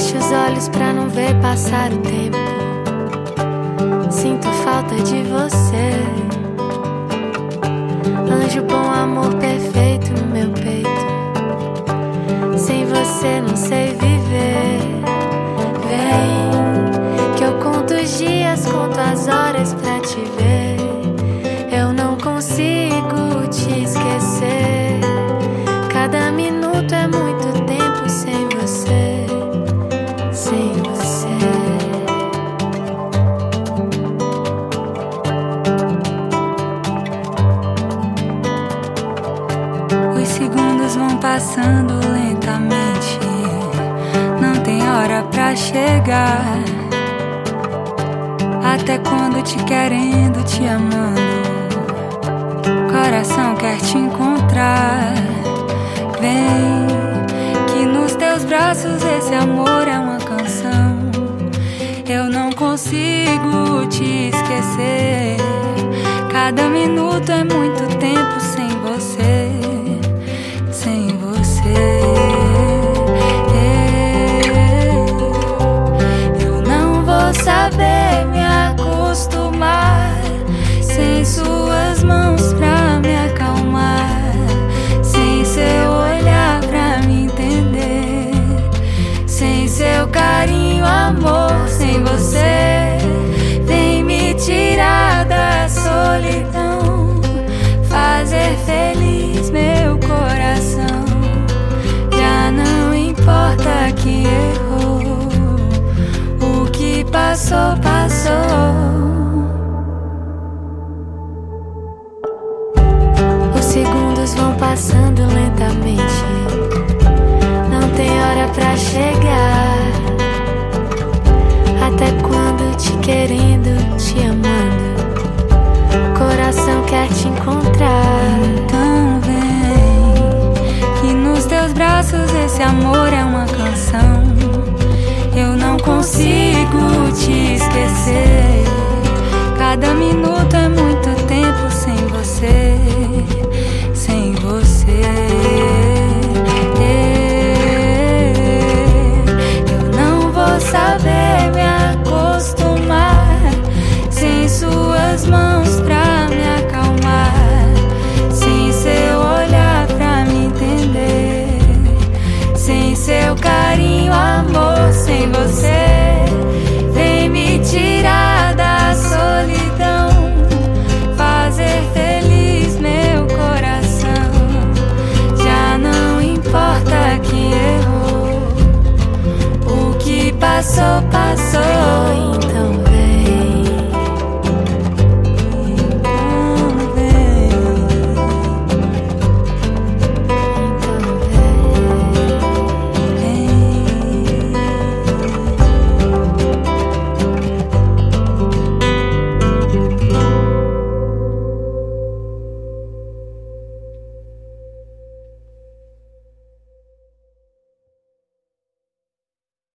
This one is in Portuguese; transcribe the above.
Fecho os olhos pra não ver passar o tempo. Sinto falta de você, anjo bom, amor perfeito no meu peito. Sem você não sei viver. Vem, que eu conto os dias, conto as horas pra te ver. Eu não consigo te esquecer. Cada minuto é muito tempo sem você, sem você. Os segundos vão passando lentamente, não tem hora pra chegar. Até quando te querendo, te amando, coração quer te encontrar. Vem, que nos teus braços esse amor é uma canção. Eu não consigo te esquecer. Cada minuto é muito tempo sem você, sem você. Eu não vou saber me acostumar sem suas mãos pra me acalmar, sem seu olhar pra me entender, sem seu carinho, amor, sem você. Vem me tirar da solidão, fazer feliz meu coração. Já não importa que errou, o que passou, passou. Os segundos vão passando lentamente, não tem hora pra chegar. Até quando te querendo, te amando, coração quer te encontrar. Então vem, que nos teus braços esse amor é uma canção. Eu não consigo te esquecer. Cada minuto é muito